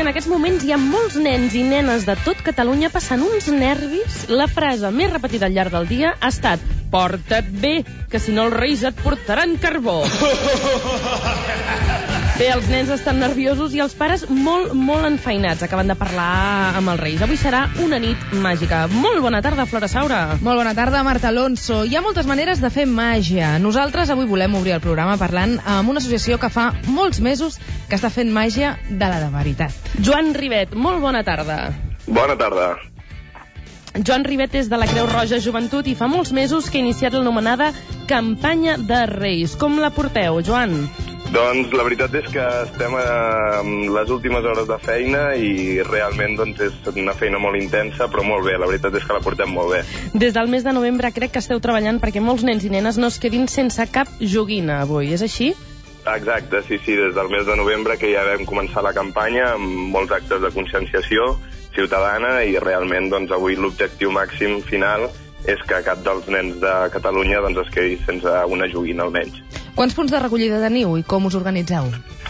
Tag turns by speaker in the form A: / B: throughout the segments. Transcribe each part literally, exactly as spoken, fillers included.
A: en aquests moments hi ha molts nens i nenes de tot Catalunya passant uns nervis. La frase més repetida al llarg del dia ha estat «Porta't bé, que si no els reis et portaran carbó». Bé, els nens estan nerviosos i els pares molt, molt enfeinats. Acaben de parlar amb els reis. Avui serà una nit màgica. Molt bona tarda, Flora Saura.
B: Molt bona tarda, Marta Alonso. Hi ha moltes maneres de fer màgia. Nosaltres avui volem obrir el programa parlant amb una associació que fa molts mesos que està fent màgia de la de veritat.
A: Joan Ribet, molt bona tarda.
C: Bona tarda.
A: Joan Ribet és de la Creu Roja Joventut i fa molts mesos que ha iniciat l'anomenada Campanya de Reis. Com la porteu, Joan?
C: Doncs la veritat és que estem a les últimes hores de feina i realment doncs, és una feina molt intensa, però molt bé, la veritat és que la portem molt bé.
A: Des del mes de novembre crec que esteu treballant perquè molts nens i nenes no es quedin sense cap joguina avui, és així?
C: Exacte, sí, sí, des del mes de novembre que ja vam començar la campanya amb molts actes de conscienciació ciutadana i realment doncs, avui l'objectiu màxim final és que cap dels nens de Catalunya doncs, es quedi sense una joguina almenys.
B: Quants punts de recollida teniu i com us organitzeu?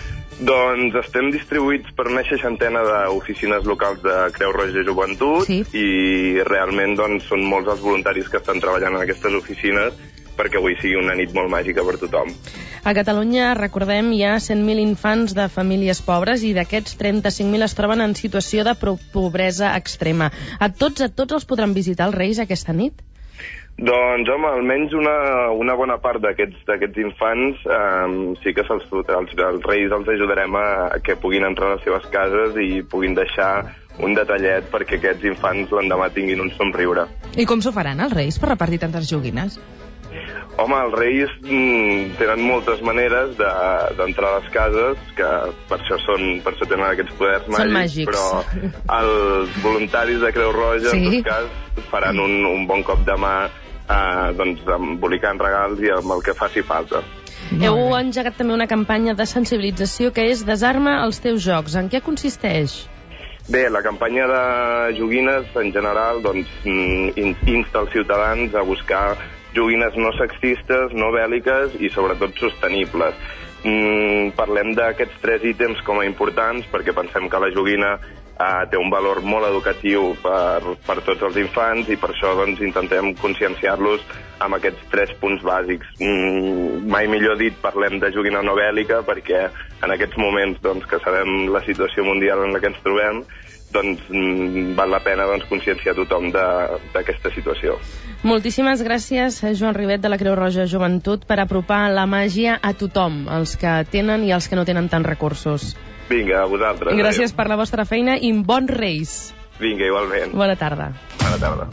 C: Doncs estem distribuïts per una seixantena d'oficines locals de Creu Roja Joventut, sí. I realment doncs, són molts els voluntaris que estan treballant en aquestes oficines perquè avui sigui una nit molt màgica per tothom.
A: A Catalunya, recordem, hi ha cent mil infants de famílies pobres i d'aquests trenta-cinc mil es troben en situació de pobresa extrema. A tots, a tots els podran visitar els Reis aquesta nit?
C: Doncs, home, almenys una, una bona part d'aquests d'aquests infants eh, sí que els, els, els Reis els ajudarem a, a que puguin entrar a les seves cases i puguin deixar un detallet perquè aquests infants l'endemà tinguin un somriure.
B: I com s'ho faran els Reis per repartir tantes joguines?
C: Home, els Reis mm, tenen moltes maneres d'entrar de, a les cases, que per això, són, per això tenen aquests poders màgics,
A: màgics,
C: però els voluntaris de Creu Roja, sí. En tot cas, faran un, un bon cop de mà eh, doncs, embolicant regals i amb el que faci falta.
A: Heu engegat també una campanya de sensibilització que és Desarma els teus jocs. En què consisteix?
C: Bé, la campanya de joguines, en general, doncs, insta els ciutadans a buscar joguines no sexistes, no bèl·liques i sobretot sostenibles. Mm, parlem d'aquests tres ítems com a importants perquè pensem que la joguina eh, té un valor molt educatiu per, per tots els infants i per això doncs, intentem conscienciar-los amb aquests tres punts bàsics. Mm, mai millor dit parlem de joguina no bèl·lica perquè en aquests moments doncs, que sabem la situació mundial en la que ens trobem, doncs mm, val la pena doncs, conscienciar tothom d'aquesta situació.
A: Moltíssimes gràcies, Joan Ribet, de la Creu Roja Joventut, per apropar la màgia a tothom, els que tenen i els que no tenen tants recursos.
C: Vinga, a vosaltres.
A: Gràcies per la vostra feina i bons Reis.
C: Vinga, igualment.
A: Bona tarda.
C: Bona tarda.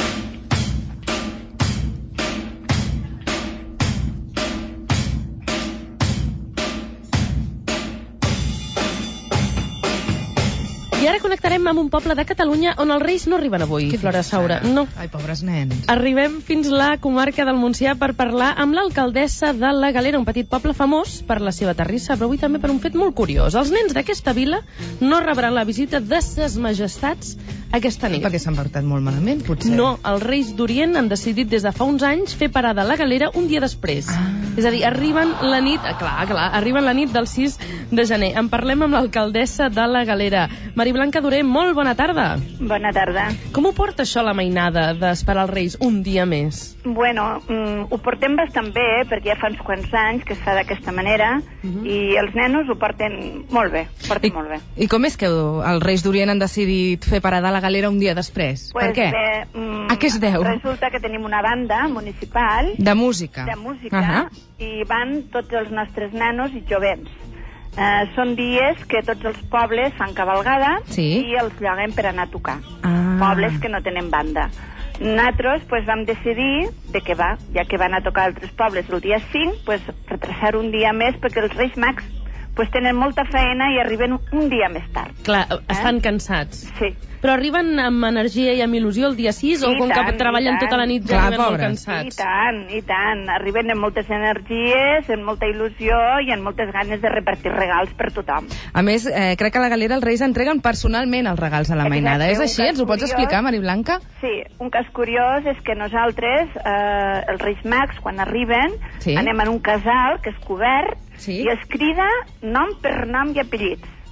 A: I ara connectarem amb un poble de Catalunya on els Reis no arriben avui, Flora Saura. No.
B: Ai, pobres nens.
A: Arribem fins la comarca del Montsià per parlar amb l'alcaldessa de la Galera, un petit poble famós per la seva terrissa, però avui també per un fet molt curiós. Els nens d'aquesta vila no rebran la visita de ses majestats aquesta nit.
B: Perquè s'han portat molt malament, potser.
A: No, els Reis d'Orient han decidit des de fa uns anys fer parada a la Galera un dia després. Ah. És a dir, arriben la nit, clar, clar, arriben la nit del sis de gener. En parlem amb l'alcaldessa de la Galera. Mari Blanca Doré, molt bona tarda.
D: Bona tarda.
A: Com ho porta això la mainada d'esperar els Reis un dia més?
D: Bueno, mm, ho portem bastant bé, eh, perquè ja fa uns quants anys que es fa d'aquesta manera, uh-huh. I els nenos ho porten molt bé, porten
B: I,
D: molt bé.
B: I com és que els Reis d'Orient han decidit fer parada a la Galera un dia després?
D: Pues
B: per què?
D: Bé, mm,
B: a què es deu?
D: Resulta que tenim una banda municipal
B: de música,
D: de música
B: uh-huh.
D: I van tots els nostres nanos i jovents. Uh, són dies que tots els pobles fan cavalgada, sí. I els lloguem per anar a tocar. Ah. Pobles que no tenen banda. Nosaltres pues, vam decidir de que va, ja que van a tocar altres pobles el dia cinc, pues, retrasar un dia més perquè els Reis Mags pues, tenen molta feina i arriben un dia més tard.
A: Clar, estan eh? cansats.
D: Sí.
A: Però arriben amb energia i amb il·lusió el dia sis, o com tant, que treballen tota la nit ja arriben molt cansats?
D: I tant, i tant. Arriben amb moltes energies, amb molta il·lusió i amb moltes ganes de repartir regals per tothom.
B: A més, eh, crec que a la Galera els Reis entreguen personalment els regals a la mainada. És així? Ens ho pots explicar, Mari Blanca?
D: Sí, un cas curiós és que nosaltres, eh, els Reis Mags, quan arriben, sí. Anem en un casal que és cobert, sí. I es crida nom per nom i apellits.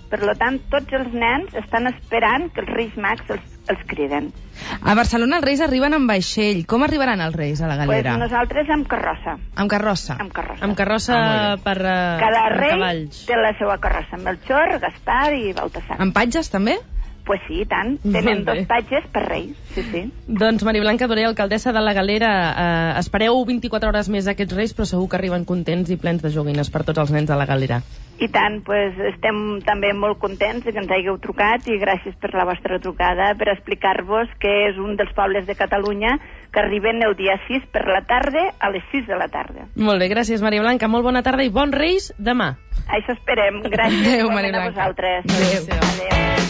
D: Per tant, tots els nens estan esperant que els Reis Mags els, els criden.
B: A Barcelona els Reis arriben amb vaixell. Com arribaran els Reis a la Galera?
D: Pues nosaltres amb carrossa.
B: Amb carrossa?
D: Amb carrossa.
A: Amb carrossa ah, per, uh,
D: Cada
A: per
D: rei
A: cavalls.
D: té la seva carrossa. Melchor, Gaspar i Baltasar.
B: Amb patges, també?
D: Pues sí, tant. Tenen dos patges per reis, sí, sí.
A: Doncs Maria Blanca Doré, alcaldessa de la Galera, eh, espereu vint-i-quatre hores més aquests reis, però segur que arriben contents i plens de joguines per tots els nens de la Galera.
D: I tant, pues, estem també molt contents que ens hagueu trucat i gràcies per la vostra trucada per explicar-vos que és un dels pobles de Catalunya que arriben el dia sis per la tarda a les sis de la tarda.
A: Molt bé, gràcies Maria Blanca, molt bona tarda i bons reis demà.
D: Això esperem, gràcies.
B: Adéu, Maria Blanca.
D: A vosaltres.
B: Adéu.
D: Adéu.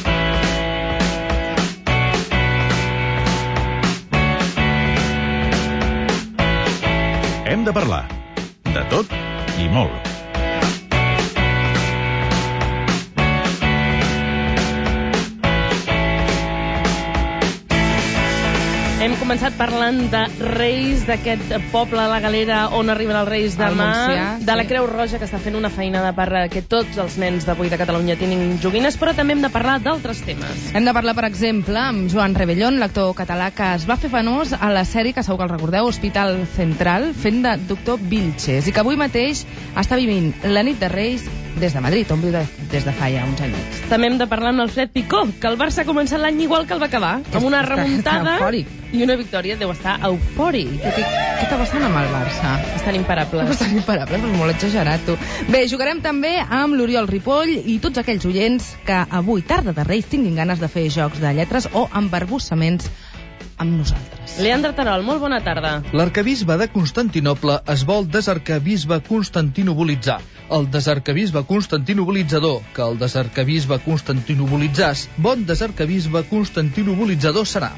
E: Hem de parlar de tot i molt.
A: Hem començat parlant de Reis, d'aquest poble a la Galera on arriben els Reis demà,
B: Montsià,
A: de la
B: sí.
A: Creu Roja, que està fent una feinada per que tots els nens d'avui de Catalunya tinguin joguines, però també hem de parlar d'altres temes.
B: Hem de parlar, per exemple, amb Joan Rebellón, l'actor català que es va fer famós a la sèrie que segur que el recordeu, Hospital Central, fent de doctor Vilches, i que avui mateix està vivint la nit de Reis des de Madrid, on viu de, des de fa ja uns anys.
A: També hem de parlar amb Alfred Picó, que el Barça ha començat l'any igual que el va acabar, amb una remuntada i una victòria. Deu estar eufòric.
B: Què, què, què està passant amb el Barça?
A: Estan imparables.
B: Estan imparables, però molt exagerat, tu. Bé, jugarem també amb l'Oriol Ripoll i tots aquells oients que avui, tarda de Reis, tinguin ganes de fer jocs de lletres o embarbussaments amb nosaltres.
A: Leandre Terol, molt bona tarda.
F: L'arquebisbe de Constantinoble es vol desarquebisbe constantinopolitzar. El desarquebisbe constantinopolitzador, que el desarquebisbe constantinopolitzàs, bon desarquebisbe constantinopolitzador serà.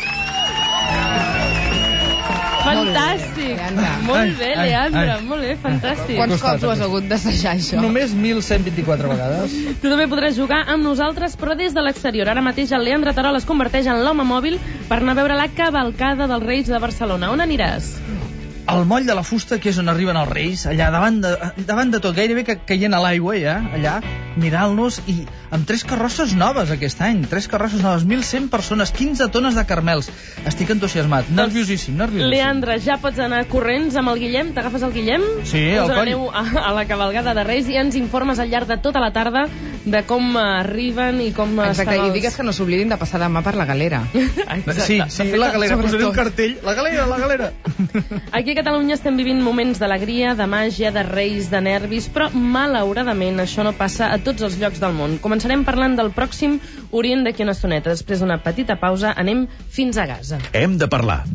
A: Fantàstic! Molt bé, Leandre, molt bé, fantàstic.
B: Quants cops ho has hagut d'assajar, això?
F: Només mil cent vint-i-quatre vegades.
A: Tu també podràs jugar amb nosaltres, però des de l'exterior. Ara mateix el Leandre Terol es converteix en l'home mòbil per anar a veure la cavalcada dels Reis de Barcelona. On aniràs?
F: Al moll de la Fusta, que és on arriben els Reis, allà davant de, davant de tot, gairebé que caient a l'aigua, ja, allà, mirant-los, i amb tres carrosses noves aquest any, tres carrosses noves, mil cent persones, quinze tones de carmels. Estic entusiasmat, nerviosíssim, nerviosíssim.
A: Leandre, ja pots anar corrents amb el Guillem, t'agafes el Guillem?
F: Sí, al coll.
A: Us aneu a, a la cavalgada de Reis i ens informes al llarg de tota la tarda de com arriben i com
B: Exacte,
A: estan
B: i digues que no s'oblidin de passar demà per la Galera.
A: Exacte.
F: Sí, sí, la Galera, posaré un cartell, la Galera, la Galera.
A: Aquí a Catalunya estem vivint moments d'alegria, de màgia, de reis, de nervis, però malauradament això no passa a tots els llocs del món. Començarem parlant del pròxim Orient d'aquí una estoneta. Després d'una petita pausa anem fins a Gaza.
E: Hem de parlar.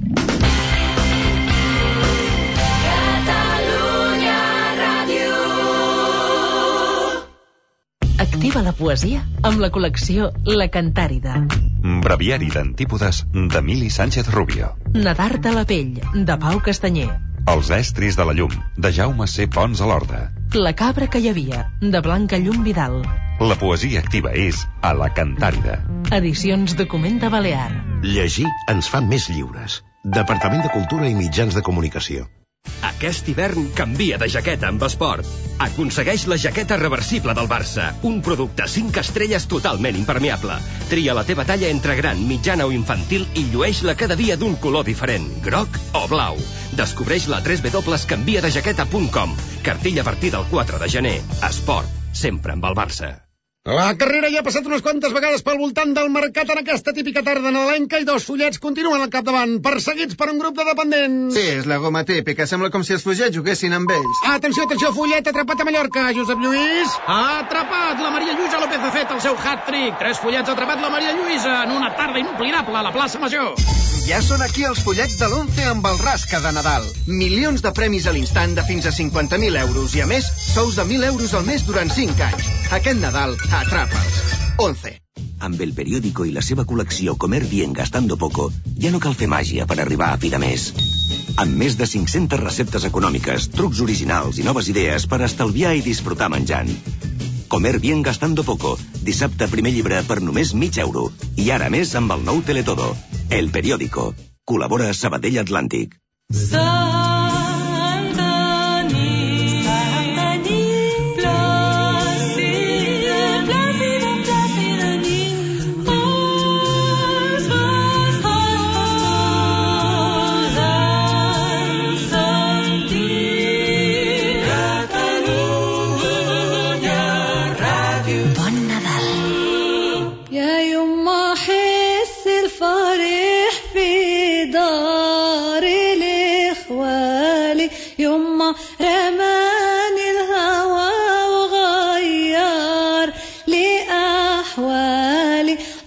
G: Activa la poesia amb la col·lecció La Cantàrida.
H: Breviari d'antípodes d'Emili Sánchez Rubio.
G: Nedar-te la pell, de Pau Castanyer.
H: Els estris de la llum, de Jaume C. Pons a l'Horta.
G: La cabra que hi havia, de Blanca Llum Vidal.
H: La poesia activa és a La Cantàrida.
G: Edicions Documenta Balear.
I: Llegir ens fa més lliures. Departament de Cultura i Mitjans de Comunicació.
J: Aquest hivern canvia de jaqueta amb Esport. Aconsegueix la jaqueta reversible del Barça, un producte cinc estrelles totalment impermeable. Tria la teva talla entre gran, mitjana o infantil i llueix-la cada dia d'un color diferent, groc o blau. Descobreix la w w w punt canvia de jaqueta punt com. Cartilla a partir del quatre de gener. Esport, sempre amb el Barça.
K: La carrera ja ha passat unes quantes vegades pel voltant del mercat en aquesta típica tarda nadalenca i dos follets continuen al capdavant, perseguits per un grup de dependents.
L: Sí, és la goma típica. Sembla com si els follets juguessin amb ells.
K: Atenció, atenció, follet atrapat a Mallorca. Josep Lluís ha atrapat. La Maria Lluïsa López ha fet el seu hat-trick. Tres follets ha atrapat la Maria Lluïsa en una tarda inoblidable a la plaça Major.
L: Ja són aquí els follets de l'Once amb el rasca de Nadal. Milions de premis a l'instant de fins a cinquanta mil euros i, a més, sous de mil euros al mes durant cinc anys. Aquest Nadal, atrapa'ls. Once.
M: Amb El Periódico i la seva col·lecció Comer Bien Gastando Poco, ja no cal fer màgia per arribar a fi de mes. Amb més de cinc-centes receptes econòmiques, trucs originals i noves idees per estalviar i disfrutar menjant. Comer Bien Gastando Poco. Dissabte, primer llibre per només mig euro. I ara més amb el nou Teletodo. El Periódico. Col·labora Sabadell Atlàntic.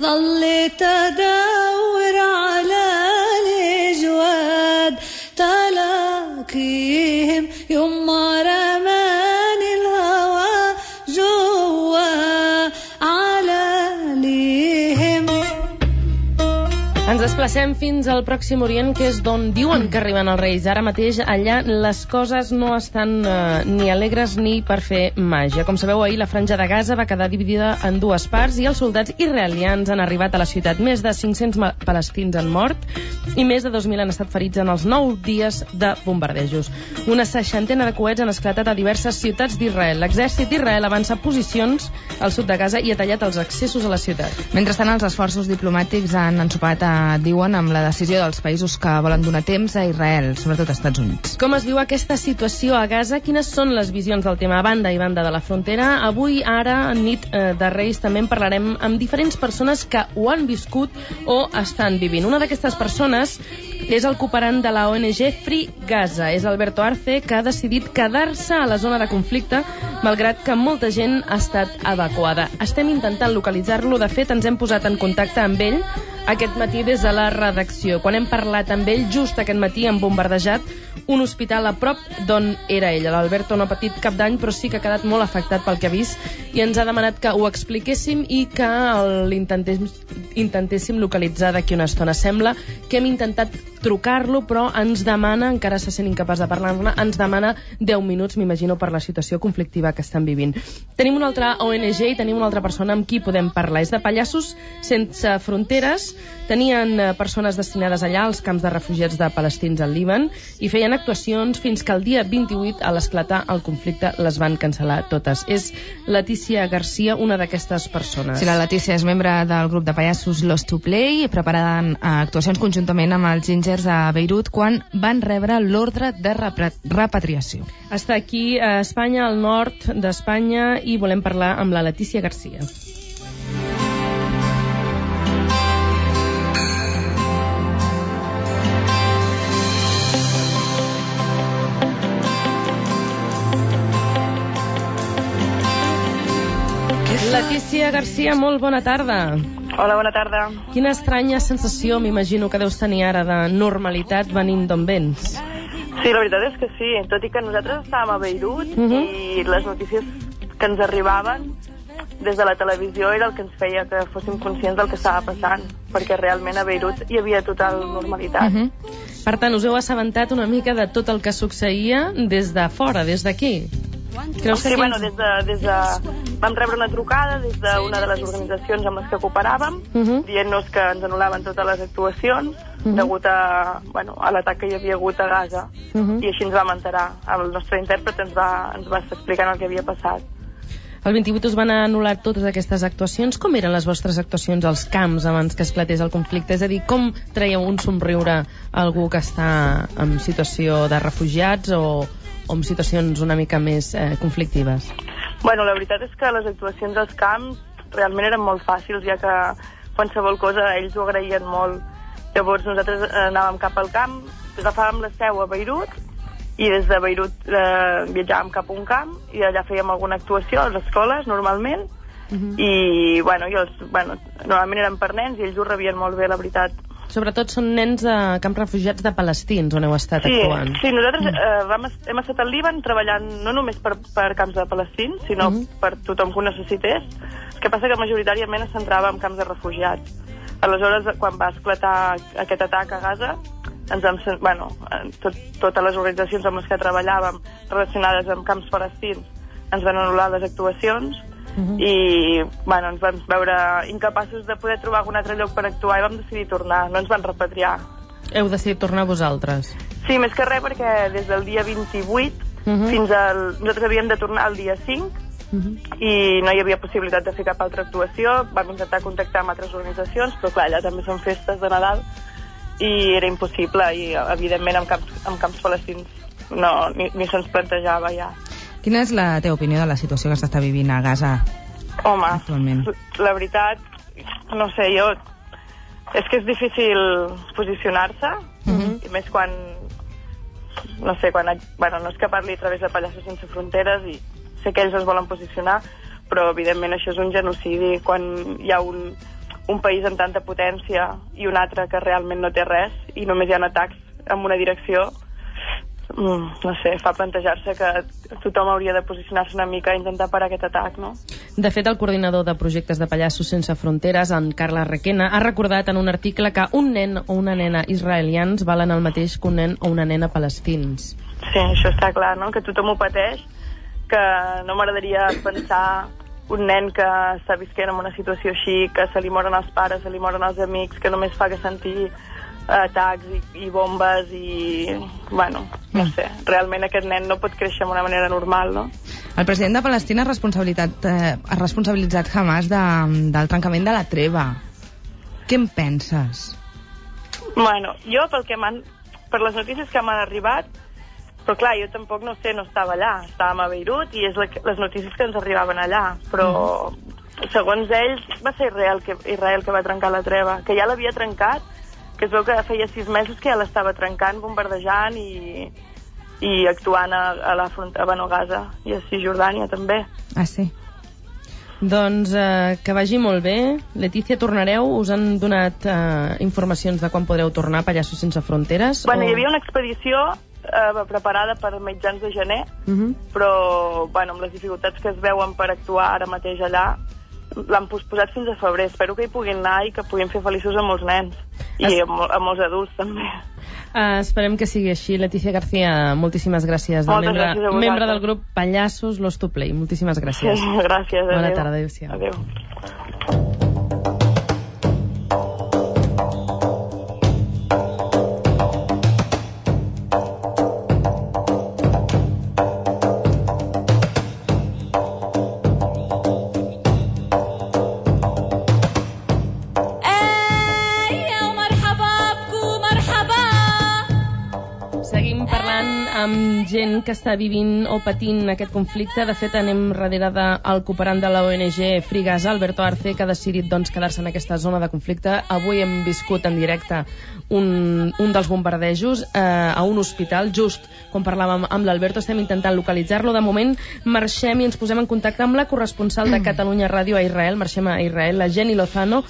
N: ظليت أدور على الأجواد تلاقيهم يوم ما رماني الهوى جوا علاليهم.
A: Ens desplacem fins al Pròxim Orient, que és d'on diuen que arriben els Reis. Ara mateix allà les coses no estan eh, ni alegres ni per fer màgia. Com sabeu, ahir la franja de Gaza va quedar dividida en dues parts i els soldats israelians han arribat a la ciutat. Més de cinc-cents palestins han mort i més de dos mil han estat ferits en els nou dies de bombardejos. Una seixantena de coets han esclatat a diverses ciutats d'Israel. L'exèrcit d'Israel avança posicions al sud de Gaza i ha tallat els accessos a la ciutat.
B: Mentrestant, els esforços diplomàtics han ensopat, a, diuen, amb la decisió dels països que volen donar temps a Israel, sobretot als Estats Units.
A: Com es viu aquesta situació a Gaza? Quines són les visions del tema a banda i banda de la frontera? Avui, ara, nit eh, de Reis, també en parlarem amb diferents persones que ho han viscut o estan vivint. Una d'aquestes persones és el cooperant de la O N G Free Gaza. És Alberto Arce, que ha decidit quedar-se a la zona de conflicte, malgrat que molta gent ha estat evacuada. Estem intentant localitzar-lo. De fet, ens hem posat en contacte amb ell aquest matí des de la redacció. Quan hem parlat amb ell, just aquest matí han bombardejat un hospital a prop d'on era ell. L'Alberto no ha patit cap dany, però sí que ha quedat molt afectat pel que ha vist i ens ha demanat que ho expliquéssim i que l'intentéssim intentéssim localitzar d'aquí una estona. Sembla que hem intentat trucar-lo, però ens demana, encara se sent incapaç de parlar-ne, ens demana deu minuts, m'imagino, per la situació conflictiva que estan vivint. Tenim una altra O N G i tenim una altra persona amb qui podem parlar. És de Pallassos Sense Fronteres. Tenien persones destinades allà als camps de refugiats de palestins al Líban i feien actuacions fins que el dia vint-i-vuit, a l'esclatar el conflicte, les van cancel·lar totes. És Letícia Garcia, una d'aquestes persones.
B: Sí, la Letícia és membre del grup de pallassos Lost to Play, preparant actuacions conjuntament amb els Gingers a Beirut quan van rebre l'ordre de repatriació.
A: Està aquí a Espanya, al nord d'Espanya, i volem parlar amb la Letícia Garcia. Letícia Garcia, molt bona tarda.
O: Hola, bona tarda.
A: Quina estranya sensació, m'imagino, que deus tenir ara de normalitat venint d'on vens.
O: Sí, la veritat és que sí, tot i que nosaltres estàvem a Beirut uh -huh. i les notícies que ens arribaven des de la televisió era el que ens feia que fóssim conscients del que estava passant, perquè realment a Beirut hi havia total normalitat. Uh -huh.
A: Per tant, us heu assabentat una mica de tot el que succeïa des de fora, des d'aquí?
O: Creus sí, que bueno, des de, des de... vam rebre una trucada des d'una de les organitzacions amb les que cooperàvem, uh -huh. dient-nos que ens anul·laven totes les actuacions uh -huh. degut a, bueno, a l'atac que hi havia hagut a Gaza, uh -huh. i així ens vam enterar. El nostre intèrpret ens va, ens va estar explicant el que havia passat.
A: El vint-i-vuit us van anul·lar totes aquestes actuacions. Com eren les vostres actuacions als camps abans que esclatés el conflicte? És a dir, com traieu un somriure a algú que està en situació de refugiats o o en situacions una mica més eh, conflictives?
O: Bueno, la veritat és que les actuacions als camps realment eren molt fàcils, ja que qualsevol cosa ells ho agraïen molt. Llavors nosaltres anàvem cap al camp, agafàvem la seu a Beirut i des de Beirut eh, viatjàvem cap a un camp i allà fèiem alguna actuació a les escoles normalment. Uh-huh. I, bueno, i els, bueno, normalment eren per nens i ells ho rebien molt bé, la veritat.
A: Sobretot són nens de camps refugiats de palestins on heu estat
O: sí,
A: actuant.
O: Sí, nosaltres eh, vam, hem estat al Líban treballant no només per, per camps de palestins, sinó uh-huh. per tothom que ho necessités. El que passa que majoritàriament es centrava en camps de refugiats. Aleshores, quan va esclatar aquest atac a Gaza, ens vam, bueno, tot, totes les organitzacions amb les que treballàvem relacionades amb camps palestins ens van anul·lar les actuacions. Uh-huh. I bueno, ens vam veure incapaços de poder trobar algun altre lloc per actuar i vam decidir tornar, no ens van repatriar.
A: Heu decidit tornar vosaltres?
O: Sí, més que res perquè des del dia vint-i-vuit uh-huh. fins al... nosaltres havíem de tornar el dia cinc uh-huh. i no hi havia possibilitat de fer cap altra actuació. Vam intentar contactar amb altres organitzacions, però clar, allà també són festes de Nadal i era impossible i evidentment amb camps, amb camps palestins no, ni, ni se'ns plantejava ja.
B: Quina és la teva opinió de la situació que s'està vivint a Gaza?
O: Home,
B: actualment?
O: La veritat, no sé, jo... És que és difícil posicionar-se, uh-huh. i més quan... No sé, quan... Bueno, no és que parli a través de Pallassos Sense Fronteres i sé que ells es volen posicionar, però evidentment això és un genocidi quan hi ha un, un país amb tanta potència i un altre que realment no té res i només hi ha atacs en una direcció, mm, no sé, fa plantejar-se que tothom hauria de posicionar-se una mica i intentar parar aquest atac, no?
A: De fet, el coordinador de projectes de Pallassos Sense Fronteres, en Carles Requena, ha recordat en un article que un nen o una nena israelians valen el mateix que un nen o una nena palestins.
O: Sí, això està clar, no? Que tothom ho pateix, que no m'agradaria pensar un nen que està visquent en una situació així, que se li moren els pares, se li moren els amics, que només fa que sentir atacs i, i bombes i, bueno, no sé, realment aquest nen no pot créixer d'una manera normal, no?
B: El president de Palestina ha responsabilitat, eh, ha responsabilitzat Hamas de, del trencament de la treva. Què en penses?
O: Bueno, jo pel que m'han, per les notícies que m'han arribat, però clar, jo tampoc no sé, no estava allà, estàvem a Beirut i és la, les notícies que ens arribaven allà, però mm. segons ells va ser Israel que, Israel que va trencar la treva, que ja l'havia trencat, que es veu que feia sis mesos que ja l'estava trencant, bombardejant i, i actuant a, a la front, a bueno, Gaza i a Cisjordània també.
B: Ah, sí?
A: Doncs eh, que vagi molt bé. Letícia, tornareu? Us han donat eh, informacions de quan podreu tornar a Pallassos Sense Fronteres?
O: Bueno,
A: o...
O: hi havia una expedició eh, preparada per mitjans de gener,
A: uh-huh.
O: però bueno, amb les dificultats que es veuen per actuar ara mateix allà, l'han posposat fins a febrer. Espero que hi puguin anar i que puguin fer feliços a molts nens i es... a, mol a molts adults també.
A: Uh, esperem que sigui així. Letícia García, moltíssimes gràcies.
O: Moltes
A: membre,
O: gràcies a vosaltres.
A: Membre del grup Pallassos Los to Play. Moltíssimes gràcies.
O: Sí, gràcies.
A: Bona
O: adéu.
A: tarda, adéu-siau.
O: Adéu.
A: amb gent que està vivint o patint aquest conflicte. De fet, anem darrere del cooperant de la O N G Free Gaza, Alberto Arce, que ha decidit doncs, quedar-se en aquesta zona de conflicte. Avui hem viscut en directe un, un dels bombardejos eh, a un hospital, just quan parlàvem amb l'Alberto. Estem intentant localitzar-lo. De moment marxem i ens posem en contacte amb la corresponsal de Catalunya Ràdio a Israel. Marxem a Israel, la Jenny Lozano.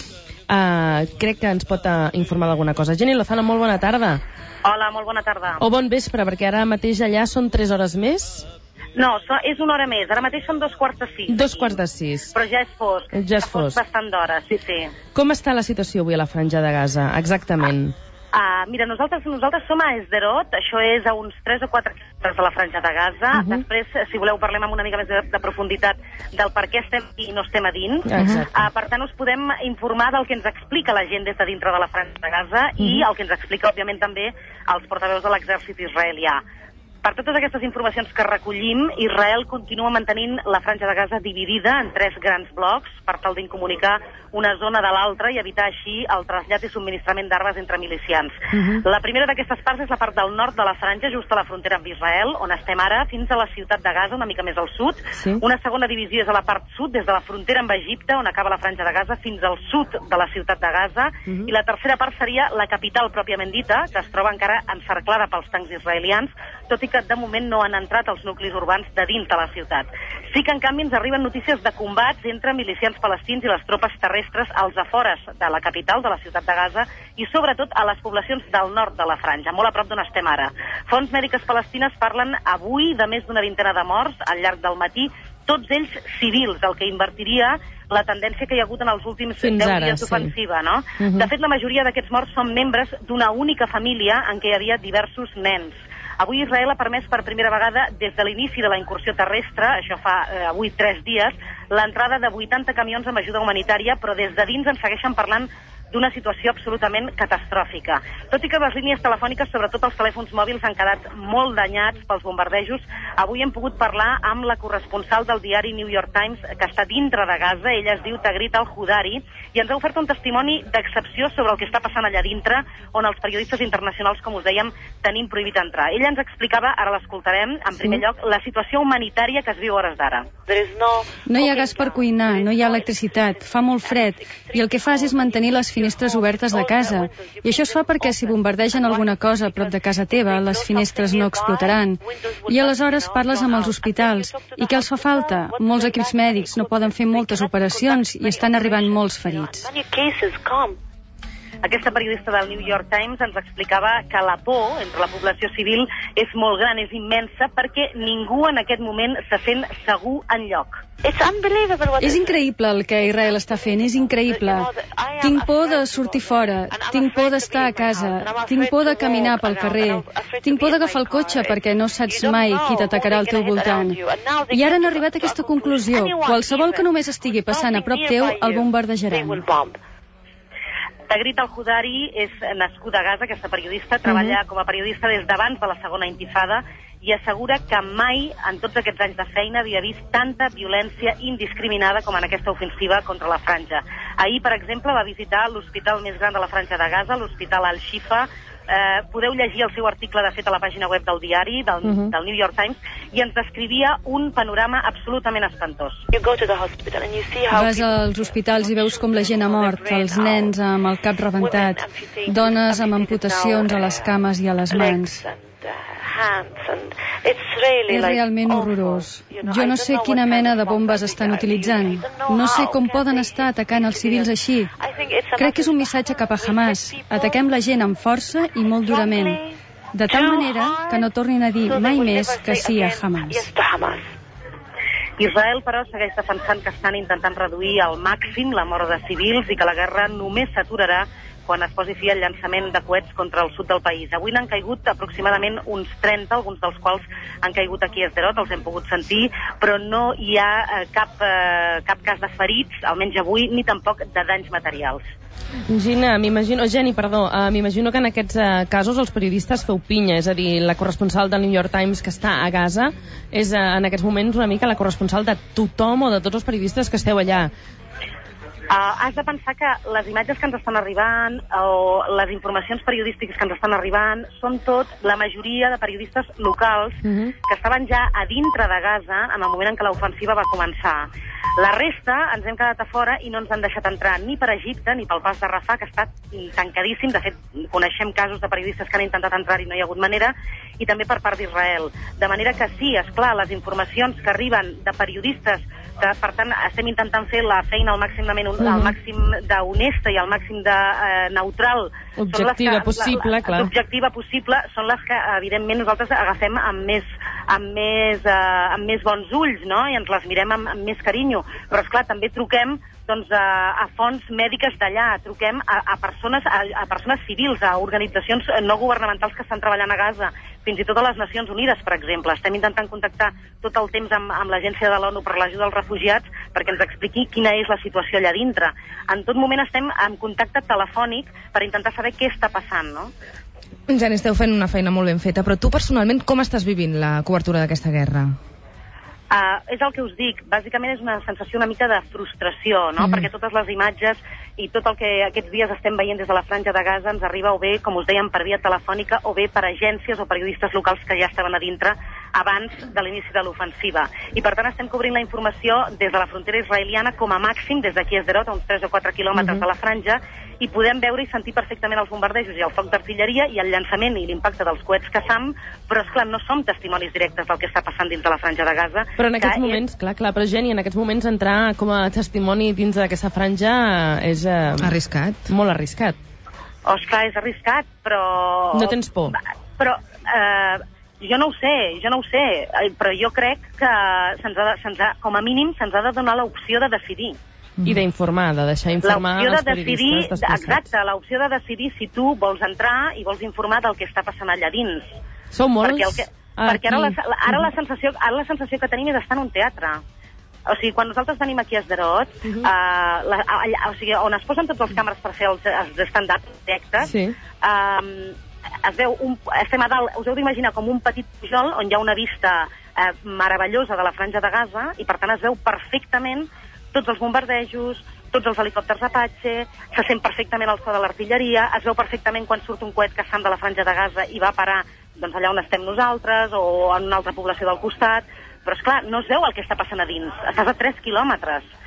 A: Eh, crec que ens pot eh, informar d'alguna cosa. Jenny Lozano, molt bona tarda.
P: Hola, molt bona tarda.
A: O bon vespre, perquè ara mateix allà són tres hores més?
P: No, so, és una hora més. Ara mateix són dos quarts de sis.
A: Dos quarts de sis.
P: Però ja és fosc.
A: Ja és fosc.
P: Bastant d'hora, sí, sí.
A: Com està la situació avui a la Franja de Gaza, exactament?
P: Ah, mira, nosaltres nosaltres som a Esderot, això és a uns tres o quatre quilòmetres de la Franja de Gaza. Uh -huh. Després, si voleu, parlem amb una mica més de, de profunditat del per què estem i no estem a dins. Uh -huh. ah, per tant, us podem informar del que ens explica la gent des de dintre de la Franja de Gaza uh -huh. i el que ens explica, òbviament, també els portaveus de l'exèrcit israelià. Per totes aquestes informacions que recollim, Israel continua mantenint la Franja de Gaza dividida en tres grans blocs per tal d'incomunicar una zona de l'altra i evitar així el trasllat i subministrament d'armes entre milicians. Uh-huh. La primera d'aquestes parts és la part del nord de la Franja, just a la frontera amb Israel, on estem ara, fins a la ciutat de Gaza, una mica més al sud. Sí. Una segona divisió és a la part sud, des de la frontera amb Egipte, on acaba la Franja de Gaza, fins al sud de la ciutat de Gaza. Uh-huh. I la tercera part seria la capital pròpiament dita, que es troba encara encerclada pels tancs israelians, tot i que de moment no han entrat als nuclis urbans de dins de la ciutat. Sí que en canvi ens arriben notícies de combats entre milicians palestins i les tropes terrestres als afores de la capital, de la ciutat de Gaza, i sobretot a les poblacions del nord de la Franja, molt a prop d'on estem ara. Fonts mèdiques palestines parlen avui de més d'una vintena de morts al llarg del matí, tots ells civils, el que invertiria la tendència que hi ha hagut en els últims deu dies d'ofensiva, sí. no? Uh-huh. De fet, la majoria d'aquests morts són membres d'una única família en què hi havia diversos nens. Avui Israel ha permès per primera vegada des de l'inici de la incursió terrestre, això fa eh, avui tres dies, l'entrada de vuitanta camions amb ajuda humanitària, però des de dins en segueixen parlant d'una situació absolutament catastròfica. Tot i que les línies telefòniques, sobretot els telèfons mòbils, han quedat molt danyats pels bombardejos, avui hem pogut parlar amb la corresponsal del diari New York Times, que està dintre de Gaza. Ella es diu Tagrit Al-Hudari, i ens ha ofert un testimoni d'excepció sobre el que està passant allà dintre, on els periodistes internacionals, com us dèiem, tenim prohibit entrar. Ella ens explicava, ara l'escoltarem, en primer sí. lloc, la situació humanitària que es viu a hores d'ara.
Q: No hi ha gas per cuinar, no hi ha electricitat, fa molt fred, i el que fas és mantenir les finestres finestres obertes de casa. I això es fa perquè si bombardegen alguna cosa a prop de casa teva, les finestres no explotaran. I aleshores parles amb els hospitals. I què els fa falta? Molts equips mèdics no poden fer moltes operacions i estan arribant molts ferits.
P: Aquesta periodista del New York Times ens explicava que la por entre la població civil és molt gran, és immensa, perquè ningú en aquest moment se sent segur enlloc.
Q: És increïble el que Israel està fent, és increïble. Tinc por de sortir fora, tinc por d'estar a casa, tinc por de caminar pel carrer, tinc por d'agafar el cotxe perquè no saps mai qui t'atacarà al teu voltant. I ara han arribat a aquesta conclusió: qualsevol que només estigui passant a prop teu el bombardejaran.
P: Tagrit Al-Hudari és nascuda a Gaza, aquesta periodista, treballa com a periodista des d'abans de la segona intifada i assegura que mai, en tots aquests anys de feina, havia vist tanta violència indiscriminada com en aquesta ofensiva contra la franja. Ahir, per exemple, va visitar l'hospital més gran de la franja de Gaza, l'hospital Al-Shifa. Eh, podeu llegir el seu article, de fet, a la pàgina web del diari, del, uh-huh. del New York Times, i ens descrivia un panorama absolutament espantós.
Q: Vas als hospitals i veus com la gent ha mort, els nens amb el cap rebentat, dones amb amputacions a les cames i a les mans. És realment horrorós. Jo no sé quina mena de bombes estan utilitzant. No sé com poden estar atacant els civils així. Crec que és un missatge cap a Hamas. Ataquem la gent amb força i molt durament, de tal manera que no tornin a dir mai més que sí a Hamas.
P: Israel, però, segueix defensant que estan intentant reduir al màxim la mort de civils i que la guerra només s'aturarà quan es posi fi al llançament de coets contra el sud del país. Avui n'han caigut aproximadament uns trenta, alguns dels quals han caigut aquí a Sderot, els hem pogut sentir, però no hi ha eh, cap, eh, cap cas de ferits, almenys avui, ni tampoc de danys materials.
A: Gina, m'imagino, Jenny, perdó, uh, m'imagino que en aquests uh, casos els periodistes feu pinya, és a dir, la corresponsal del New York Times que està a Gaza és uh, en aquests moments una mica la corresponsal de tothom o de tots els periodistes que esteu allà.
P: Uh, has de pensar que les imatges que ens estan arribant o les informacions periodístiques que ens estan arribant són tot, la majoria de periodistes locals uh-huh. que estaven ja a dintre de Gaza en el moment en què l'ofensiva va començar. La resta ens hem quedat a fora i no ens han deixat entrar ni per Egipte ni pel pas de Rafah, que està tancadíssim. De fet, coneixem casos de periodistes que han intentat entrar i no hi ha hagut manera, i també per part d'Israel. De manera que sí, esclar, les informacions que arriben de periodistes que, per tant, estem intentant fer la feina al màxim de, uh-huh. al màxim d'honesta i al màxim de eh, neutral.
A: Objectiva que, possible, la, la, clar.
P: Objectiva possible, són les que, evidentment, nosaltres agafem amb més, amb més, eh, amb més bons ulls, no?, i ens les mirem amb, amb més carinyo. Però, esclar, també truquem doncs, a, a fonts mèdiques d'allà, truquem a, a, persones, a, a persones civils, a organitzacions no governamentals que estan treballant a Gaza, fins i tot a les Nacions Unides, per exemple. Estem intentant contactar tot el temps amb, amb l'Agència de l'ONU per l'ajuda als refugiats perquè ens expliqui quina és la situació allà dintre. En tot moment estem en contacte telefònic per intentar saber què està passant, no?
B: Jenny, esteu fent una feina molt ben feta, però tu personalment com estàs vivint la cobertura d'aquesta guerra?
P: Uh, és el que us dic, bàsicament és una sensació una mica de frustració, no? Mm. Perquè totes les imatges i tot el que aquests dies estem veient des de la franja de Gaza ens arriba o bé, com us dèiem, per via telefònica o bé per agències o periodistes locals que ja estaven a dintre abans de l'inici de l'ofensiva. I per tant estem cobrint la informació des de la frontera israeliana com a màxim, des d'aquí a Sderot, a uns tres o quatre quilòmetres mm-hmm. de la franja, i podem veure i sentir perfectament els bombardejos i el foc d'artilleria i el llançament i l'impacte dels coets Qassam, però esclar, no som testimonis directes del que està passant dins de la franja de Gaza.
A: Però en aquests moments, és... clar, clar, però Jenny, en aquests moments entrar com a testimoni dins d'aquesta franja és... Eh,
B: arriscat.
A: Molt arriscat.
P: Oh, esclar, és arriscat, però...
A: No tens por?
P: Però... Eh, jo no ho sé, jo no ho sé, però jo crec que se'ns ha, se'ns ha, com a mínim se'ns ha de donar l'opció de decidir.
A: I d'informar, de deixar informar
P: l'opció
A: els
P: de decidir,
A: periodistes desplaçats.
P: Exacte, l'opció de decidir si tu vols entrar i vols informar del que està passant allà dins.
A: Sou molts?
P: Perquè, el que, perquè ara, la, ara, la sensació, ara la sensació que tenim és estar en un teatre. O sigui, quan nosaltres venim aquí a Sderot, uh-huh. uh, la, a, o sigui, on es posen tots els càmeres per fer els, els stand-up directes, sí. uh, es veu un, estem a dalt, us heu d'imaginar com un petit pujol on hi ha una vista eh, meravellosa de la franja de Gaza i per tant es veu perfectament tots els bombardejos, tots els helicòpters Apache, se sent perfectament el so de l'artilleria, es veu perfectament quan surt un coet Qassam de la franja de Gaza i va parar doncs, allà on estem nosaltres o en una altra població del costat, però esclar, no es veu el que està passant a dins, estàs a tres quilòmetres.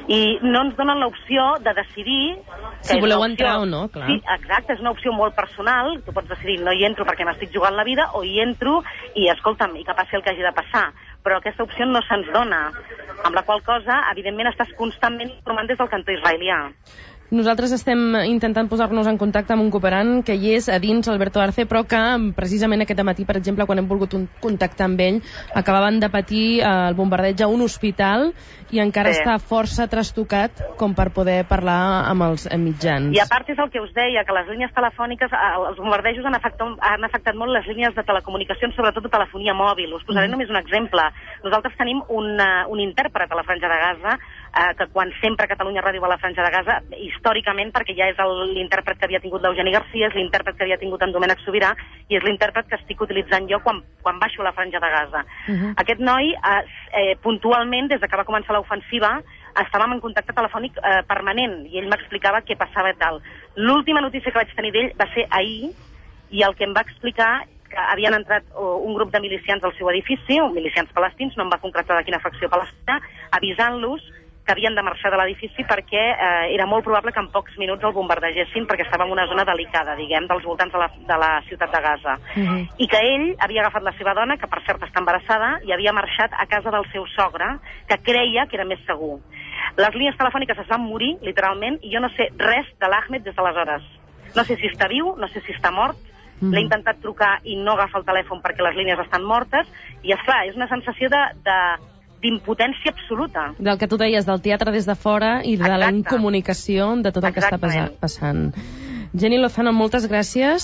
P: I no ens donen l'opció de decidir...
A: Si voleu entrar o no, clar.
P: Sí, exacte, és una opció molt personal, tu pots decidir no hi entro perquè m'estic jugant la vida, o hi entro i, escolta'm, i que passi el que hagi de passar. Però aquesta opció no se'ns dona, amb la qual cosa, evidentment, estàs constantment informant des del cantó israelià.
A: Nosaltres estem intentant posar-nos en contacte amb un cooperant que hi és a dins, Alberto Arce, però que precisament aquest matí, per exemple, quan hem volgut contactar amb ell, acabaven de patir el bombardeig a un hospital i encara sí. està força trastocat com per poder parlar amb els mitjans.
P: I a part és el que us deia, que les línies telefòniques, els bombardejos han afectat, han afectat molt les línies de telecomunicacions, sobretot de telefonia mòbil. Us posaré mm. només un exemple. Nosaltres tenim un, un intèrpret a la Franja de Gaza, eh, que quan sempre Catalunya Ràdio va a la Franja de Gaza, històricament, perquè ja és l'intèrpret que havia tingut l'Eugeni Garcia, és l'intèrpret que havia tingut en Domènec Sobirà, i és l'intèrpret que estic utilitzant jo quan, quan baixo a la Franja de Gaza. Uh-huh. Aquest noi, eh, eh, puntualment, des que va començar l'ofensiva, estàvem en contacte telefònic eh, permanent, i ell m'explicava què passava i tal. L'última notícia que vaig tenir d'ell va ser ahir, i el que em va explicar que havien entrat uh, un grup de milicians al seu edifici, milicians palestins, no em va concretar de quina facció palestina, avisant-los que havien de marxar de l'edifici perquè eh, era molt probable que en pocs minuts el bombardegessin perquè estava en una zona delicada, diguem, dels voltants de la, de la ciutat de Gaza. Uh-huh. I que ell havia agafat la seva dona, que per cert està embarassada, i havia marxat a casa del seu sogre, que creia que era més segur. Les línies telefòniques es van morir, literalment, i jo no sé res de l'Ahmed des d'aleshores. No sé si està viu, no sé si està mort, mm. l'he intentat trucar i no agafa el telèfon perquè les línies estan mortes, i esclar, és una sensació de... de d'impotència absoluta. Del que tu deies, del teatre des de fora i de Exacte. La incomunicació de tot el Exactament. Que està passant. Jenny Lozano, moltes gràcies.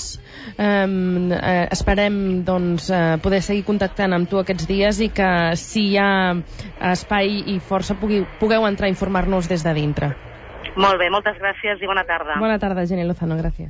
P: Um, eh, esperem doncs, eh, poder seguir contactant amb tu aquests dies i que si hi ha espai i força pugueu, pugueu entrar a informar-nos des de dintre. Molt bé, moltes gràcies i bona tarda. Bona tarda, Jenny Lozano, gràcies.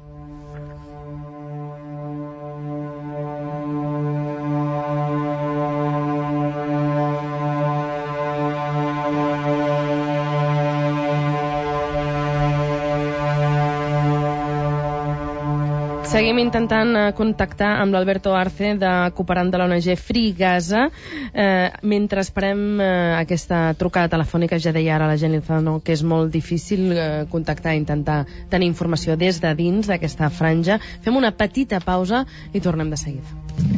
P: Seguim intentant eh, contactar amb l'Alberto Arce, de cooperant de l'O N G Free Gaza. Eh, mentre esperem eh, aquesta trucada telefònica, ja deia ara la Jenny Lozano que és molt difícil eh, contactar i intentar tenir informació des de dins d'aquesta franja. Fem una petita pausa i tornem de seguida.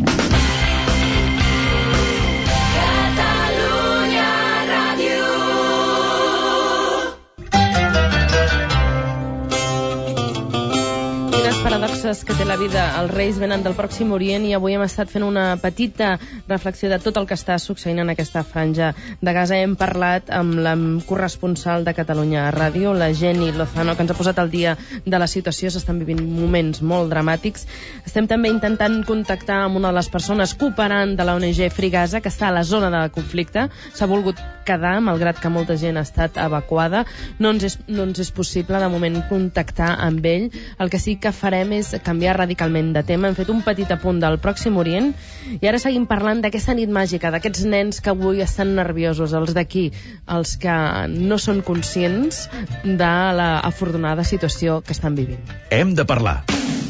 P: Paradoxes que té la vida. Els reis venen del Pròxim Orient i avui hem estat fent una petita reflexió de tot el que està succeint en aquesta franja de Gaza. Hem parlat amb la corresponsal de Catalunya Ràdio, la Jenny Lozano, que ens ha posat al dia de la situació. S'estan vivint moments molt dramàtics. Estem també intentant contactar amb una de les persones cooperant de la O N G Free Gaza, que està a la zona de conflicte. S'ha volgut quedar, malgrat que molta gent ha estat evacuada. No ens és, no ens és possible, de moment, contactar amb ell. El que sí que farem és canviar radicalment de tema. Hem fet un petit apunt del Pròxim Orient i ara seguim parlant d'aquesta nit màgica, d'aquests nens que avui estan nerviosos, els d'aquí, els que no són conscients de la afortunada situació que estan vivint.
E: Hem de parlar.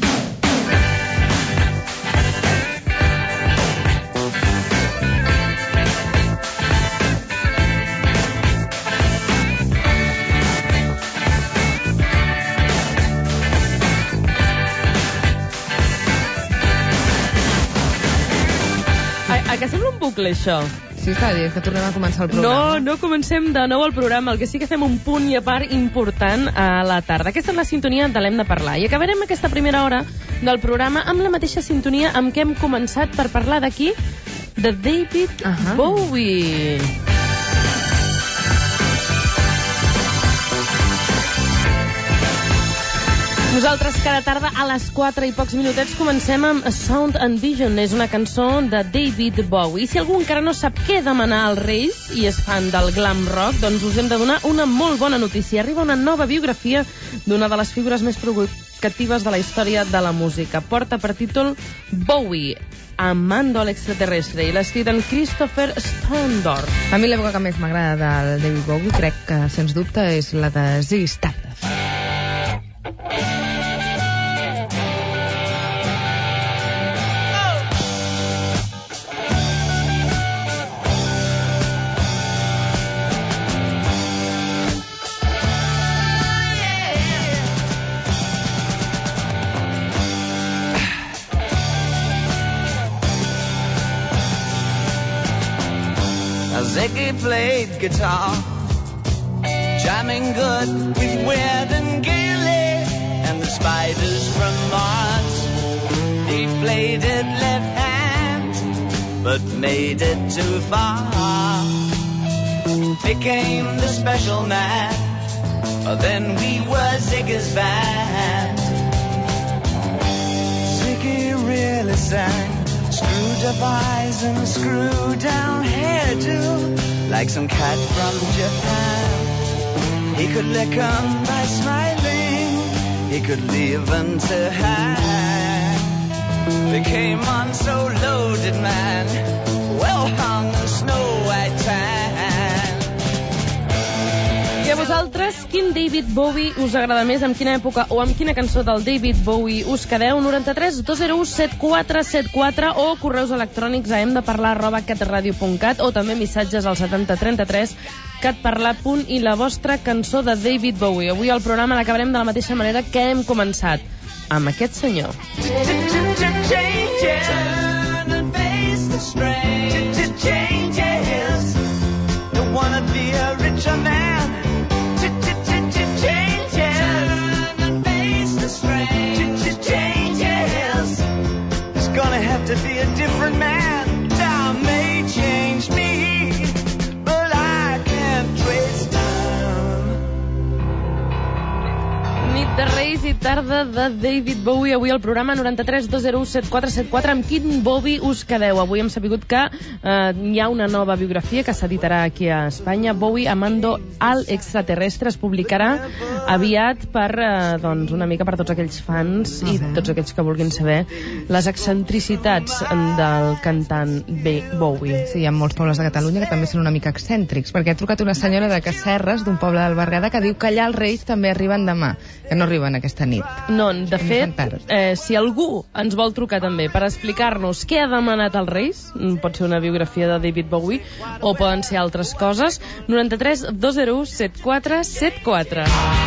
A: Que sembla un bucle, això.
B: Sí, està bé, que tornem a començar el programa.
A: No, no comencem de nou el programa. El que sí que fem un punt i a part important a la tarda. Aquesta és la sintonia de l'Hem de parlar. I acabarem aquesta primera hora del programa amb la mateixa sintonia amb què hem començat, per parlar d'aquí, de David uh-huh. Bowie. Nosaltres cada tarda a les quatre i pocs minutets comencem amb A Sound and Vision. És una cançó de David Bowie. I si algú encara no sap què demanar als Reis i és fan del glam rock, doncs us hem de donar una molt bona notícia. Arriba una nova biografia d'una de les figures més provocatives de la història de la música. Porta per títol Bowie, Amando a l'extraterrestre, i l'ha escrit en Christopher Stondorf.
B: A mi l'època que més m'agrada del David Bowie, crec que sens dubte és la de Ziggy Stardust.
R: Ziggy played guitar, jamming good with Weird and Gilly and the Spiders from Mars. He played it left hand, but made it too far. Became the special man, then we were Ziggy's band. Ziggy really sang, screwed up eyes and screwed down hairdo, like some cat from Japan. He could lick 'em by smiling, he could leave 'em to hang. They came on so loaded, man, well hung in snow white tan.
A: I a vosaltres, quin David Bowie us agrada més, amb quina època o amb quina cançó del David Bowie us quedeu? noranta-tres dos zero u set quatre set quatre o correus electrònics a hem de parlar arroba catradio punt cat o també missatges al setanta trenta-tres catparlar punt i la vostra cançó de David Bowie. Avui el programa l'acabarem de la mateixa manera que hem començat, amb aquest senyor.
R: Don't wanna be a richer man. Gonna have to be a different man. Time may change me, but I can't trace time.
A: Nit de Reis i tarda de David Bowie. Avui al programa noranta-tres dos zero u set quatre set quatre. Amb quin Bowie us quedeu? Avui hem sabut que eh, hi ha una nova biografia que s'editarà aquí a Espanya. Bowie amando al extraterrestre es publicarà aviat per, eh, doncs, una mica per tots aquells fans i tots aquells que vulguin saber les excentricitats del cantant B. Bowie.
B: Sí, hi ha molts pobles de Catalunya que també són una mica excèntrics, perquè ha trucat una senyora de Casserres, d'un poble del Berguedà, que diu que allà els Reis també arriben demà, que no arriben aquesta nit.
A: No, de fet, eh, si algú ens vol trucar també per explicar-nos què ha demanat els Reis, pot ser una biografia de David Bowie o poden ser altres coses, noranta-tres dos zero u set quatre set quatre.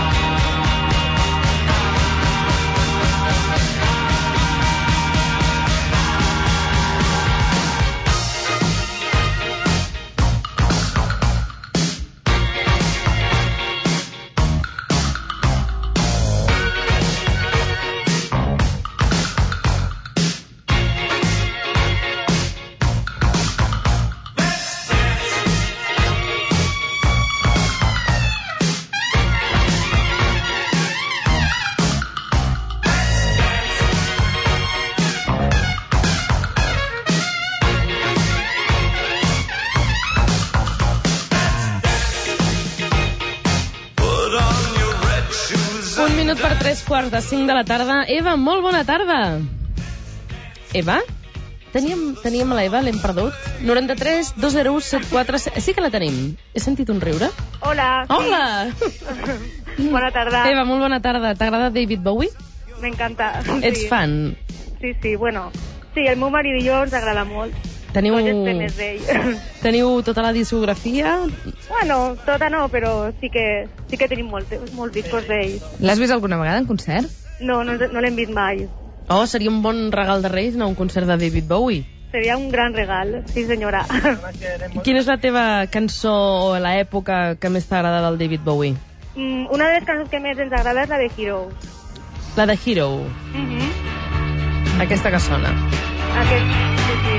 A: Per tres quarts de cinc de la tarda. Eva, molt bona tarda. Eva? Teníem, teníem la Eva, l'hem perdut. noranta-tres dos zero u set quatre... Sí que la tenim. He sentit un riure?
S: Hola.
A: Hola.
S: Sí. Bona tarda.
A: Eva, molt bona tarda. T'agrada David Bowie?
S: M'encanta.
A: Ets
S: sí.
A: fan?
S: Sí, sí, bueno. Sí, el meu marit i jo ens agrada molt.
A: Teniu...
S: Tots d'ell.
A: Teniu tota la discografia?
S: Bueno, tota no, però sí que, sí que tenim molt, molts discos d'ell.
B: L'has vist alguna vegada en concert?
S: No, no, no l'hem vist mai.
A: Oh, seria un bon regal de Reis anar a un concert de David Bowie.
S: Seria un gran regal, sí senyora.
A: Quina és la teva cançó o l'època que més t'agrada del David Bowie?
S: Mm, una de les cançons que més ens agrada és la de Hero.
A: La de Hero?
S: Mm-hmm.
A: Aquesta que sona.
S: Aquest, sí, sí.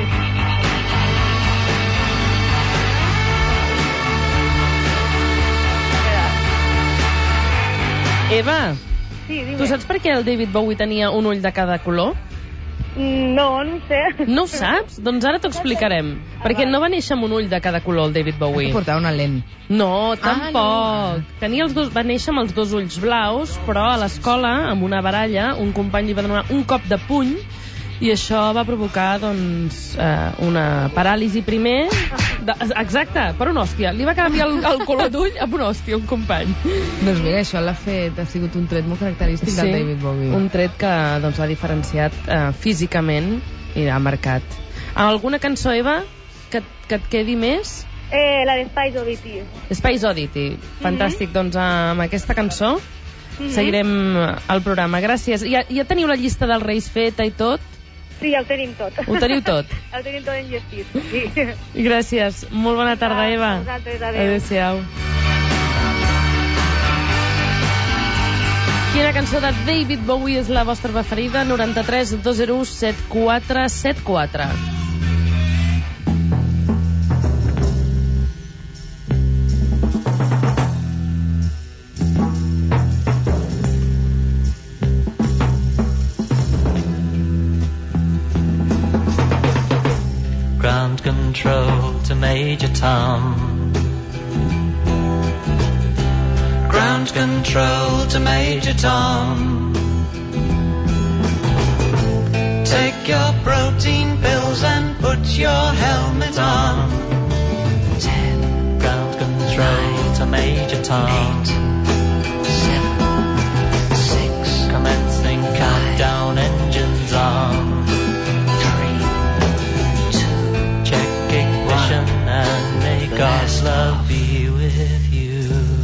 A: Eva,
S: sí,
A: tu saps per què el David Bowie tenia un ull de cada color?
S: No, no ho sé.
A: No ho saps? Doncs ara t'ho explicarem. Perquè no va néixer amb un ull de cada color, el David Bowie.
B: Va portar una lent.
A: No, tampoc.
B: Ah, no.
A: Tenia els dos, va néixer amb els dos ulls blaus, però a l'escola, amb una baralla, un company li va donar un cop de puny i això va provocar, doncs, eh, una paràlisi primer... De, exacte, per una hòstia. Li va canviar el, el color d'ull amb una hòstia, un company.
B: Doncs mira, això l'ha fet, ha sigut un tret molt característic, sí, del David Bowie.
A: Un tret que, doncs, l'ha diferenciat eh, físicament i l'ha marcat. Alguna cançó, Eva, que, que et quedi més?
S: Eh, la de Space Oddity.
A: Space Oddity. Fantàstic, mm-hmm. Doncs amb aquesta cançó mm-hmm. seguirem el programa. Gràcies. Ja, ja teniu la llista dels Reis feta i tot?
S: Sí, el tenim tot.
A: Ho teniu tot?
S: El tenim tot enllestit, sí.
A: Gràcies. Molt bona tarda, Eva.
S: A vosaltres, adéu.
A: Adéu-siau. Quina cançó de David Bowie és la vostra preferida? noranta-tres dos zero u set quatre set quatre.
T: Ground control to Major Tom. Ground control to Major Tom. Take your protein pills and put your helmet on. Ten. Ground control to Major Tom. Eight. Seven. Six. Commencing countdown, engines on. Three. Two. Check ignition and may God's love be with you.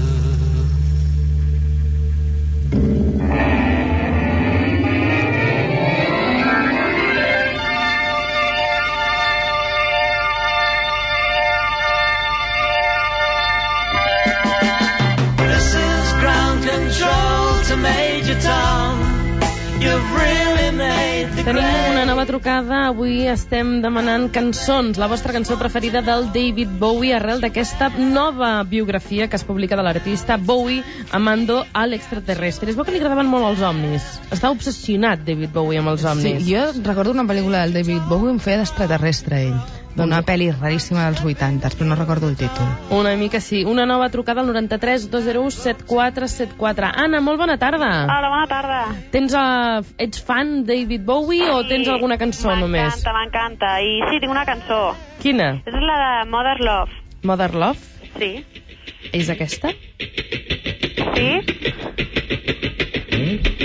A: Tenim una nova trucada. Avui estem demanant cançons, la vostra cançó preferida del David Bowie arrel d'aquesta nova biografia que es publica de l'artista Bowie amando a l'extraterrestre. És bo que li agradaven molt els ovnis. Està obsessionat David Bowie amb els ovnis.
B: Sí, jo recordo una pel·lícula del David Bowie on feia d'extraterrestre ell. Una pel·li raríssima dels vuitanta, però no recordo el títol.
A: Una mica sí. Una nova trucada al noranta-tres dos zero u set quatre set quatre. Anna, molt bona tarda.
D: Hola, bona tarda.
A: Tens, uh, ets fan David Bowie sí, o tens alguna cançó només?
D: M'encanta, m'encanta. I sí, tinc una cançó.
A: Quina?
D: És la de Mother Love.
A: Mother Love?
D: Sí.
A: És aquesta?
D: Sí.
A: Mm.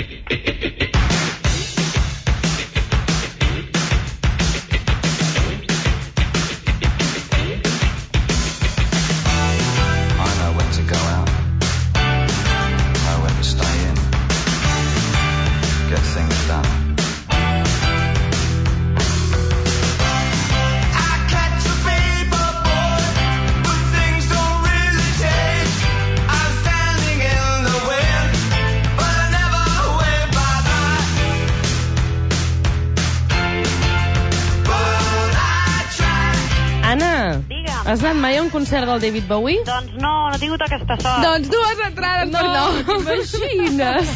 A: Has anat mai a un concert del David Bowie?
D: Doncs no, no he tingut aquesta sort.
B: Doncs dues entrades
A: no,
B: per no.
A: Imagines.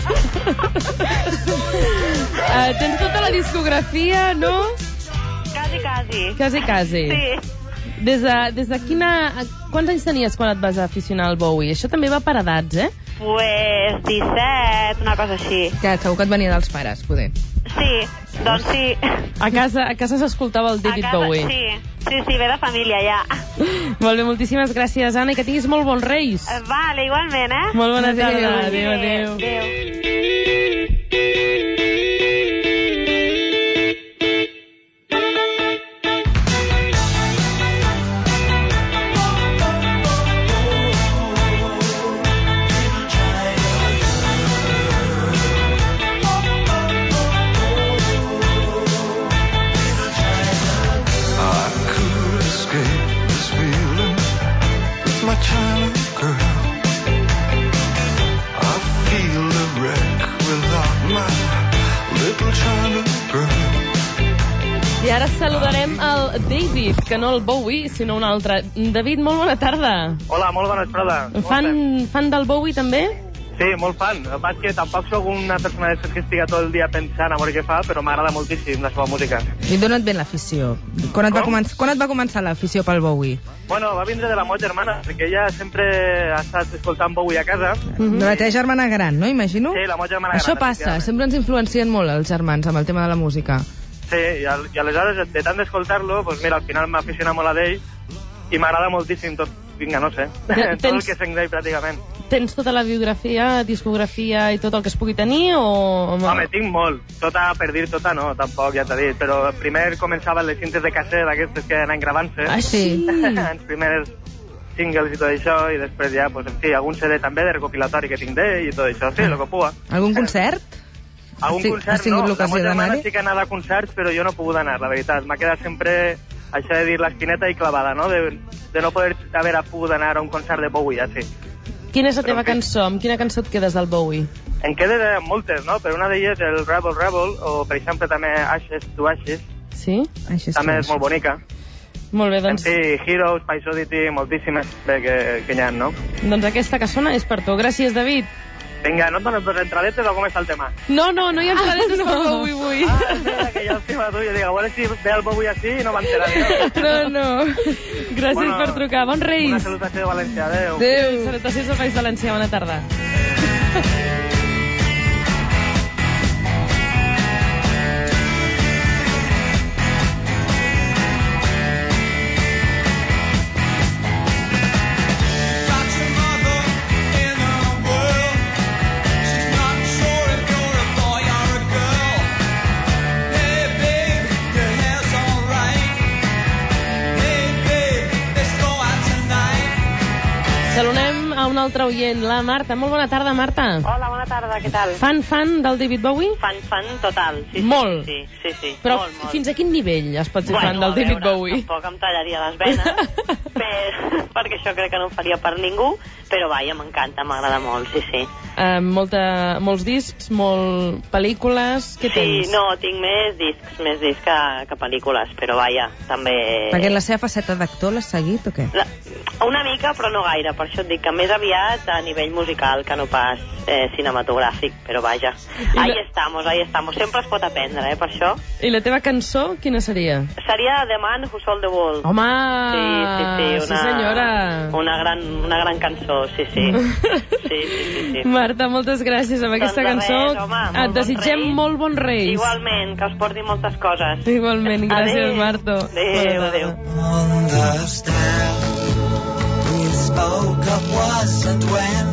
A: uh, tens tota la discografia, no?
D: Quasi, quasi.
A: Quasi, quasi.
D: Sí.
A: Des de, des de quina... Quants anys tenies quan et vas aficionar al Bowie? Això també va per edats, eh?
D: Pues disset, una cosa així.
B: Que segur que et venia dels pares, poder.
D: Sí, doncs sí.
A: A casa, a casa s'escoltava el David
D: a casa,
A: Bowie.
D: Sí, sí, sí, ve de família ja.
A: Molt bé, moltíssimes gràcies, Anna, i que tinguis molt bons reis.
D: Vale, igualment, eh?
A: Molt bona tarda.
D: Adéu,
A: adéu.
D: adéu.
A: I ara saludarem el David, que no el Bowie, sinó un altre. David, molt bona tarda.
U: Hola, molt bona tarda.
A: Fan, fan del Bowie, també?
U: Sí, molt fan. El pas que tampoc sóc una persona que estiga tot el dia pensant a veure què fa, però m'agrada moltíssim la seva música.
B: I d'on et ve l'afició? Quan, et va començar, quan et va començar l'afició pel Bowie?
U: Bueno, va vindre de la meva germana, perquè ella sempre ha estat escoltant Bowie a casa.
B: Mm-hmm. De la teva germana gran, no? Imagino?
U: Sí, la meva germana
B: gran. Això
U: gran,
B: passa, sempre ens influencien molt els germans amb el tema de la música.
U: Sí, i, al, i aleshores, de tant d'escoltar-lo, pues mira, al final m'ha aficionat molt a d'ell i m'agrada moltíssim tot, vinga, no sé, tens, tot el que sent d'ell pràcticament.
A: Tens tota la biografia, discografia i tot el que es pugui tenir, o...?
U: Home, tinc molt. Tota, per dir tota no, tampoc, ja t'he dit, però primer començaven les cintes de casset, aquestes que anaven gravant-se.
A: Ah, sí?
U: Els primers singles i tot això, i després ja, pues, en fi, algun C D també de recopilatori que tinc d'ell i tot això, sí, el que pugui.
B: Algun concert?
U: A un
B: Sí,
U: concert
B: has tingut
U: no, la
B: l'ocasió
U: meva germana
B: d'anar-hi?
U: sí que ha anat a concerts, però jo no he pogut anar, la veritat. M'ha quedat sempre això de dir l'espineta i clavada, no? De, de no poder haver pogut anar a un concert de Bowie, ja sí.
A: Quina és la teva cançó? Amb quina cançó et quedes del Bowie?
U: En queden moltes, no? Però una d'elles, el Rebel Rebel, o per exemple també Ashes to Ashes,
A: Sí?
U: també és molt bonica.
A: Molt bé, doncs...
U: Sí, Heroes, Spice Oddity, moltíssimes bé que, que hi ha, no?
A: Doncs aquesta que sona és per tu. Gràcies, David.
U: Vinga, no et dones dos entradetes o com està el tema?
A: No, no, no hi ha entradetes per Bowie avui.
U: Ah, espera, que jo estima tu, jo dic, a veure si ve el Bowie així i no m'enteraré.
A: No, no. Gràcies
U: Bueno,
A: per trucar. Bons Reis.
U: Una salutació de València, adéu.
A: Adéu. Salutacions del País Valencià, bona tarda. Saludem a un altre oient, la Marta. Molt bona tarda, Marta.
C: Hola, bona tarda, què tal?
A: Fan, fan del David Bowie?
C: Fan, fan total, sí, sí.
A: Molt.
C: Sí, sí, sí.
A: Però
C: molt, molt.
A: fins a quin nivell es pot ser
C: bueno,
A: fan del David
C: veure,
A: Bowie?
C: Tampoc em tallaria les venes, per, perquè això crec que no ho faria per ningú, però vaja, m'encanta, m'agrada molt, sí, sí.
A: Uh, molta, molts discs, molt pel·lícules, què
C: sí,
A: tens?
C: no, tinc més discs, més discs que, que pel·lícules, però vaja, també...
B: Perquè la seva faceta d'actor l'has seguit o què?
C: La, una mica, però no gaire, per això et dic que més aviat a nivell musical que no pas eh, cinematogràfic, però vaja.
A: la...
C: Ahí estamos, ahí estamos. Sempre es pot aprendre, eh, per això.
A: I la teva cançó, quina seria?
C: Seria The Man Who Sold the World.
A: Home!
C: Sí, sí, sí. Una,
A: sí senyora!
C: Una gran, una gran cançó, sí, sí. Sí, sí, sí, sí.
A: Marta, moltes gràcies amb aquesta
C: doncs
A: cançó.
C: Res, home,
A: et desitgem
C: bon
A: molt bons Reis.
C: Igualment, que us porti moltes coses.
A: Igualment, gràcies,
C: adéu.
A: Marta.
C: Adéu, adéu.
T: We spoke of was and when,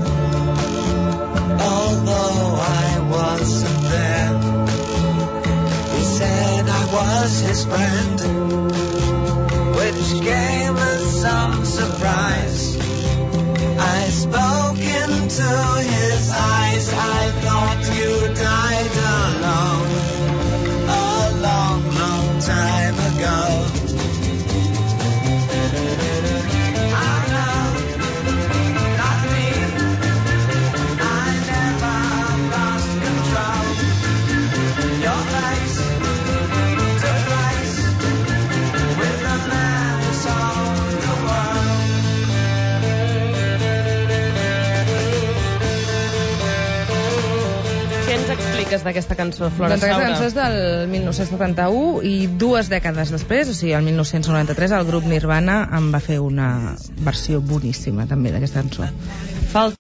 T: although I wasn't there. He said I was his friend, which came as some surprise. I spoke into his eyes, I thought you died alone, a long, long time ago.
A: d'aquesta cançó, Flora
B: doncs aquesta
A: Saura?
B: cançó és del mil nou-cents setanta-u i dues dècades després, o sigui, el mil nou-cents noranta-tres, el grup Nirvana en va fer una versió boníssima també d'aquesta cançó.
A: Falta